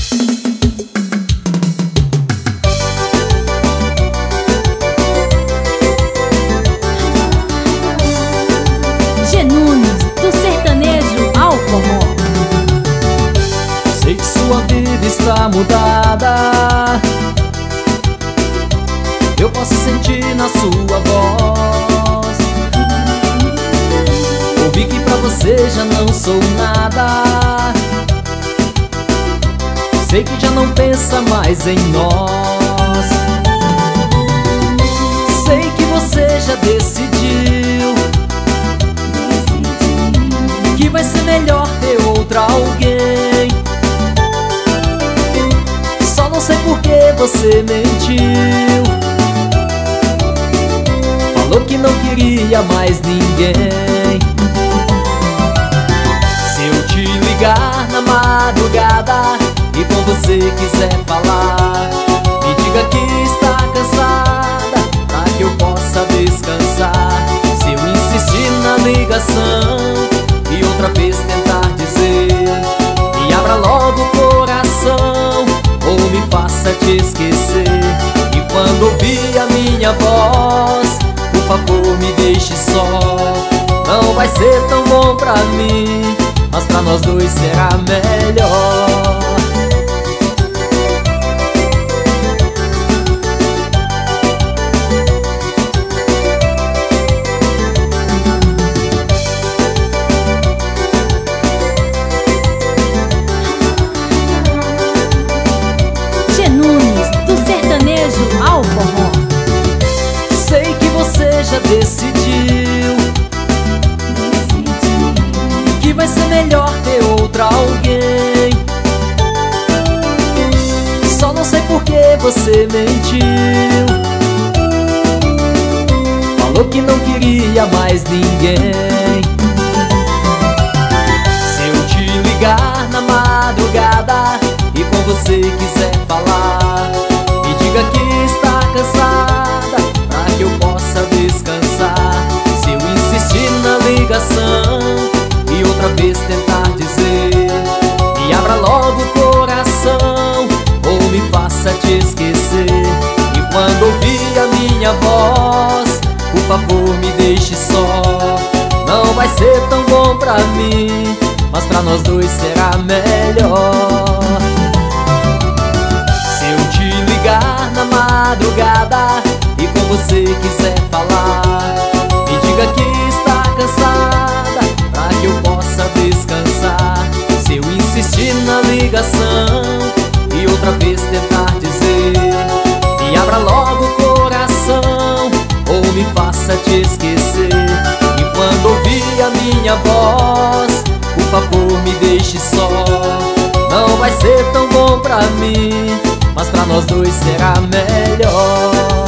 G Nunes, do sertanejo ao forró. Sei que sua vida está mudada, eu posso sentir na sua voz. Ouvi que pra você já não sou nada, sei que já não pensa mais em nós. Sei que você já decidiu que vai ser melhor ter outra alguém. Só não sei por que você mentiu, falou que não queria mais ninguém. Se eu te ligar na madrugada e com você quiser falar, me diga que está cansada, pra que eu possa descansar. Se eu insistir na ligação e outra vez tentar dizer, me abra logo o coração ou me faça te esquecer. E quando ouvir a minha voz, por favor me deixe só. Não vai ser tão bom pra mim, mas pra nós dois será melhor. G Nunes, do sertanejo ao forró. Sei que você já decidiu que vai ser melhor ter outra alguém. Só não sei por que você mentiu, falou que não queria mais ninguém. Se eu te ligar na madrugada e com você quiser falar, me diga que está cansada, pra que eu possa descansar. Se eu insistir na ligação e outra vez tentar dizer, me abra logo o coração ou me faça te esquecer. E quando ouvir a minha voz, por favor me deixe só. Não vai ser tão bom pra mim, mas pra nós dois será melhor. Se eu te ligar na madrugada e com você quiser falar, me diga que está cansada, pra que eu possa descansar. Se eu insistir na ligação e outra vez tentar dizer, me abra logo o coração ou me faça te esquecer. E quando ouvir a minha voz, por favor me deixe só. Não vai ser tão bom pra mim, mas pra nós dois será melhor.